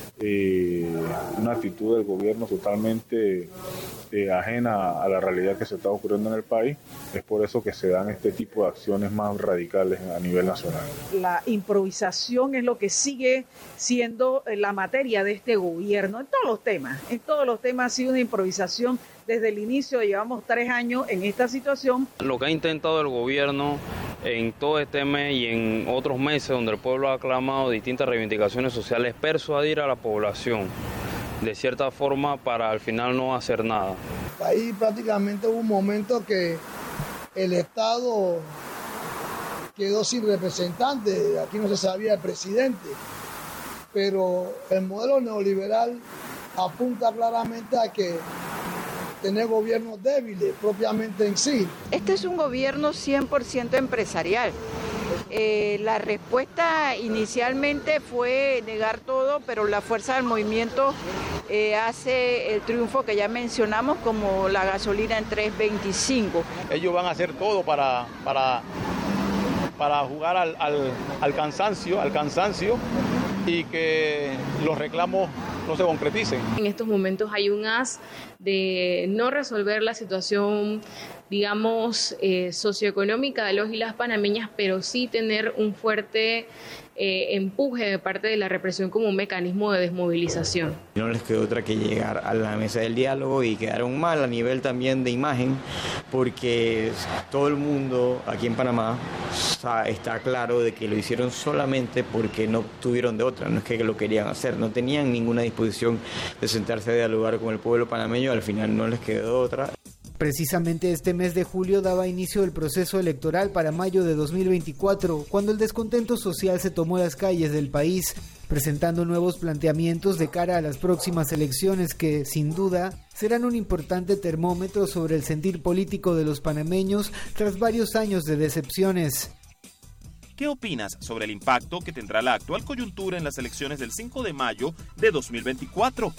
Speaker 13: eh, una actitud del gobierno totalmente eh, ajena a la realidad que se está ocurriendo en el país. Es por eso que se dan este tipo de acciones más radicales a nivel nacional.
Speaker 19: La improvisación es lo que sigue siendo la materia de este gobierno en todos los temas. En todos los temas ha sido una improvisación desde el inicio. Llevamos tres años en esta situación.
Speaker 15: Lo que ha intentado el gobierno en todo este mes y en otros meses donde el pueblo ha aclamado distintas reivindicaciones sociales, persuadir a la población de cierta forma para al final no hacer nada.
Speaker 16: Ahí prácticamente hubo un momento que el Estado quedó sin representante, aquí no se sabía el presidente, pero el modelo neoliberal apunta claramente a que tener gobiernos débiles propiamente en sí.
Speaker 14: Este es un gobierno cien por ciento empresarial. Eh, la respuesta inicialmente fue negar todo, pero la fuerza del movimiento eh, hace el triunfo que ya mencionamos, como la gasolina en tres veinticinco.
Speaker 17: Ellos van a hacer todo para, para, para jugar al, al, al cansancio, al cansancio y que los reclamos no se concreticen.
Speaker 9: En estos momentos hay un as de no resolver la situación digamos, eh, socioeconómica de los y las panameñas, pero sí tener un fuerte eh, empuje de parte de la represión como un mecanismo de desmovilización.
Speaker 18: No les quedó otra que llegar a la mesa del diálogo y quedaron mal a nivel también de imagen, porque todo el mundo aquí en Panamá está claro de que lo hicieron solamente porque no tuvieron de otra, no es que lo querían hacer, no tenían ninguna disposición de sentarse a dialogar con el pueblo panameño, al final no les quedó otra.
Speaker 7: Precisamente este mes de julio daba inicio el proceso electoral para mayo de dos mil veinticuatro, cuando el descontento social se tomó las calles del país, presentando nuevos planteamientos de cara a las próximas elecciones que, sin duda, serán un importante termómetro sobre el sentir político de los panameños tras varios años de decepciones.
Speaker 8: ¿Qué opinas sobre el impacto que tendrá la actual coyuntura en las elecciones del cinco de mayo de dos mil veinticuatro?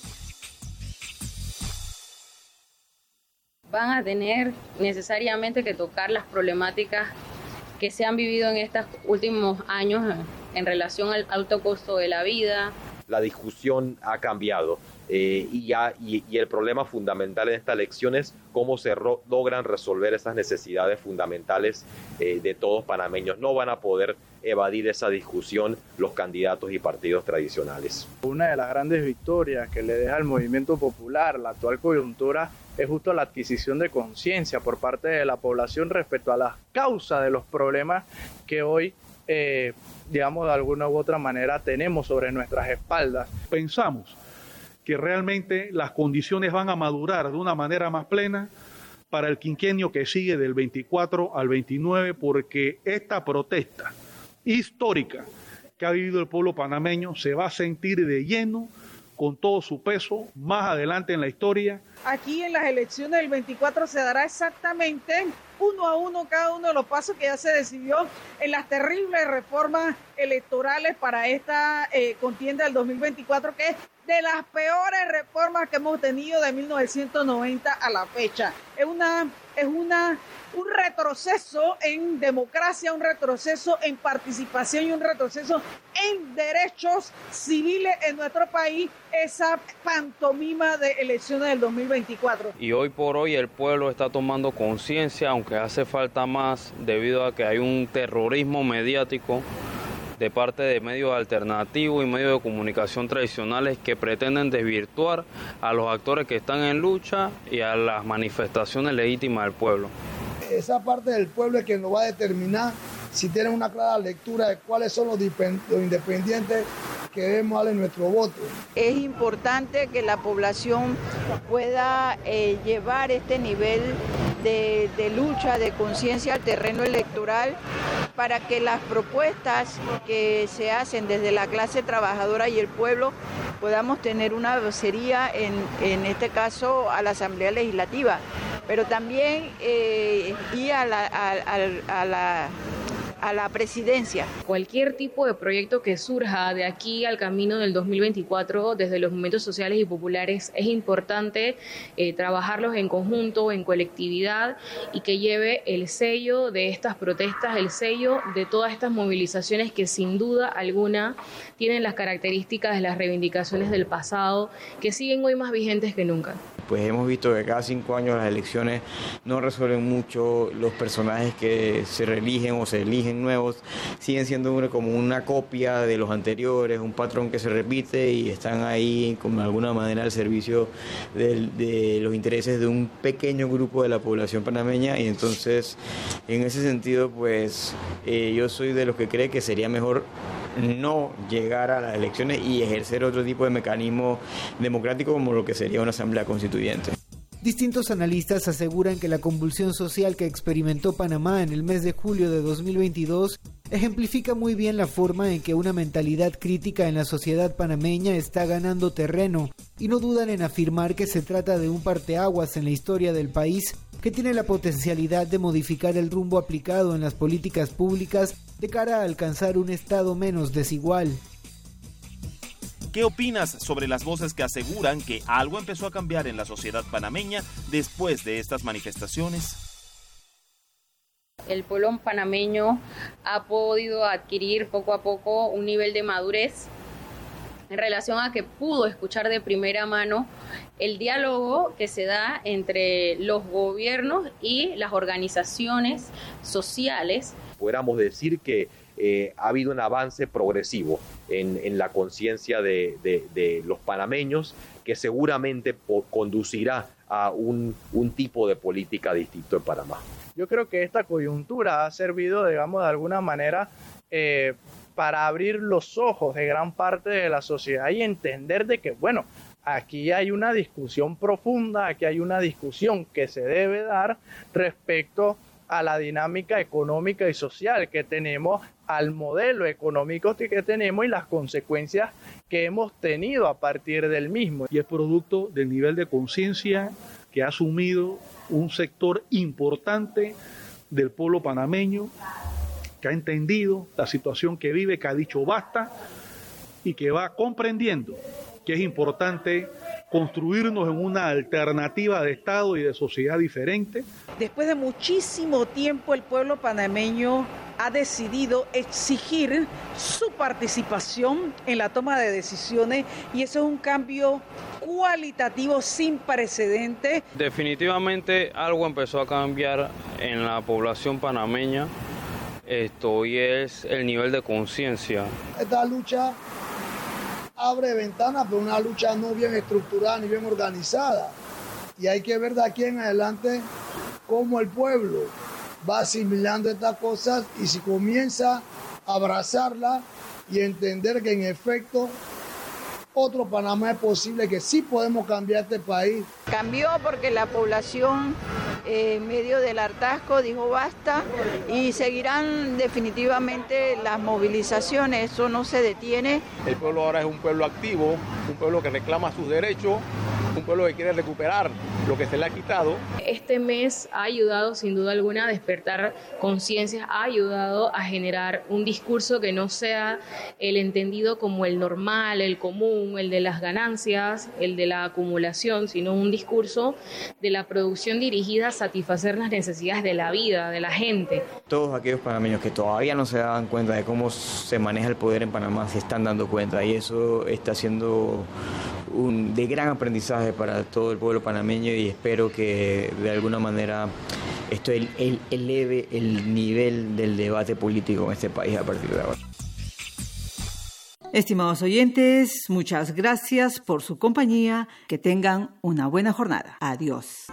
Speaker 9: Van a tener necesariamente que tocar las problemáticas que se han vivido en estos últimos años en relación al alto costo de la vida.
Speaker 10: La discusión ha cambiado eh, y, ya, y, y el problema fundamental en esta elección es cómo se ro- logran resolver esas necesidades fundamentales eh, de todos panameños. No van a poder evadir esa discusión los candidatos y partidos tradicionales.
Speaker 11: Una de las grandes victorias que le deja al movimiento popular la actual coyuntura es justo la adquisición de conciencia por parte de la población respecto a las causas de los problemas que hoy, eh, digamos, de alguna u otra manera tenemos sobre nuestras espaldas.
Speaker 12: Pensamos que realmente las condiciones van a madurar de una manera más plena para el quinquenio que sigue del veinticuatro al veintinueve, porque esta protesta histórica que ha vivido el pueblo panameño se va a sentir de lleno con todo su peso más adelante en la historia.
Speaker 19: Aquí en las elecciones del veinticuatro se dará exactamente uno a uno cada uno de los pasos que ya se decidió en las terribles reformas electorales para esta eh, contienda del dos mil veinticuatro, que es de las peores reformas que hemos tenido de mil novecientos noventa a la fecha. Es una, es una, un retroceso en democracia, un retroceso en participación y un retroceso en derechos civiles en nuestro país, esa pantomima de elecciones del dos mil veinticuatro.
Speaker 15: Y hoy por hoy el pueblo está tomando conciencia, aunque hace falta más debido a que hay un terrorismo mediático de parte de medios alternativos y medios de comunicación tradicionales que pretenden desvirtuar a los actores que están en lucha y a las manifestaciones legítimas del pueblo.
Speaker 16: Esa parte del pueblo es quien nos va a determinar si tienen una clara lectura de cuáles son los, los independientes que debemos darle nuestro voto.
Speaker 14: Es importante que la población pueda eh, llevar este nivel de, de lucha, de conciencia al terreno electoral, para que las propuestas que se hacen desde la clase trabajadora y el pueblo podamos tener una vocería en, en este caso a la Asamblea Legislativa, pero también eh, y a la, a, a, a la a la presidencia.
Speaker 9: Cualquier tipo de proyecto que surja de aquí al camino del dos mil veinticuatro desde los movimientos sociales y populares es importante eh, trabajarlos en conjunto, en colectividad, y que lleve el sello de estas protestas, el sello de todas estas movilizaciones que sin duda alguna tienen las características de las reivindicaciones del pasado, que siguen hoy más vigentes que nunca.
Speaker 18: Pues hemos visto que cada cinco años las elecciones no resuelven mucho, los personajes que se reeligen o se eligen nuevos siguen siendo una, como una copia de los anteriores, un patrón que se repite y están ahí como de alguna manera al servicio de, de los intereses de un pequeño grupo de la población panameña, y entonces en ese sentido pues eh, yo soy de los que cree que sería mejor no llegar a las elecciones y ejercer otro tipo de mecanismo democrático como lo que sería una asamblea constituyente.
Speaker 7: Distintos analistas aseguran que la convulsión social que experimentó Panamá en el mes de julio de dos mil veintidós ejemplifica muy bien la forma en que una mentalidad crítica en la sociedad panameña está ganando terreno, y no dudan en afirmar que se trata de un parteaguas en la historia del país que tiene la potencialidad de modificar el rumbo aplicado en las políticas públicas de cara a alcanzar un Estado menos desigual.
Speaker 8: ¿Qué opinas sobre las voces que aseguran que algo empezó a cambiar en la sociedad panameña después de estas manifestaciones?
Speaker 9: El pueblo panameño ha podido adquirir poco a poco un nivel de madurez en relación a que pudo escuchar de primera mano el diálogo que se da entre los gobiernos y las organizaciones sociales.
Speaker 10: Pudiéramos decir que eh, ha habido un avance progresivo en, en la conciencia de, de, de los panameños que seguramente po- conducirá a un, un tipo de política distinto en Panamá.
Speaker 11: Yo creo que esta coyuntura ha servido, digamos, de alguna manera eh, para abrir los ojos de gran parte de la sociedad y entender de que, bueno, aquí hay una discusión profunda, aquí hay una discusión que se debe dar respecto a la dinámica económica y social que tenemos, al modelo económico que tenemos y las consecuencias que hemos tenido a partir del mismo.
Speaker 12: Y es producto del nivel de conciencia que ha asumido un sector importante del pueblo panameño, que ha entendido la situación que vive, que ha dicho basta y que va comprendiendo que es importante construirnos en una alternativa de Estado y de sociedad diferente.
Speaker 19: Después de muchísimo tiempo, el pueblo panameño ha decidido exigir su participación en la toma de decisiones y eso es un cambio cualitativo sin precedentes.
Speaker 15: Definitivamente algo empezó a cambiar en la población panameña, esto y es el nivel de conciencia.
Speaker 16: Esta lucha abre ventanas, pero una lucha no bien estructurada ni bien organizada. Y hay que ver de aquí en adelante cómo el pueblo va asimilando estas cosas y si comienza a abrazarla y entender que en efecto otro Panamá es posible, que sí podemos cambiar este país.
Speaker 14: Cambió porque la población eh, en medio del hartazgo dijo basta y seguirán definitivamente las movilizaciones, eso no se detiene.
Speaker 17: El pueblo ahora es un pueblo activo, un pueblo que reclama sus derechos, un pueblo que quiere recuperar lo que se le ha quitado.
Speaker 9: Este mes ha ayudado sin duda alguna a despertar conciencias, ha ayudado a generar un discurso que no sea el entendido como el normal, el común, el de las ganancias, el de la acumulación, sino un discurso de la producción dirigida a satisfacer las necesidades de la vida, de la gente.
Speaker 18: Todos aquellos panameños que todavía no se daban cuenta de cómo se maneja el poder en Panamá se están dando cuenta y eso está siendo un, de gran aprendizaje para todo el pueblo panameño y espero que de alguna manera esto el, el, eleve el nivel del debate político en este país a partir de ahora.
Speaker 4: Estimados oyentes, muchas gracias por su compañía. Que tengan una buena jornada. Adiós.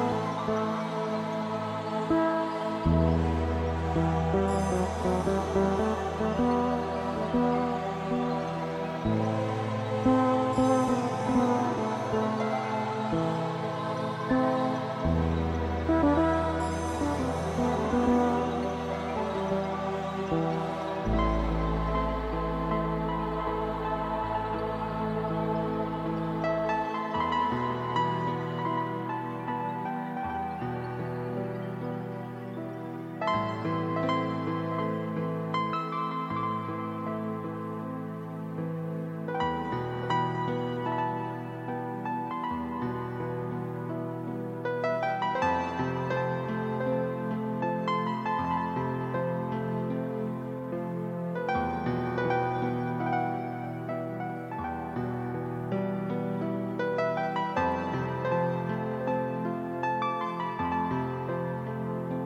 Speaker 3: Thank you.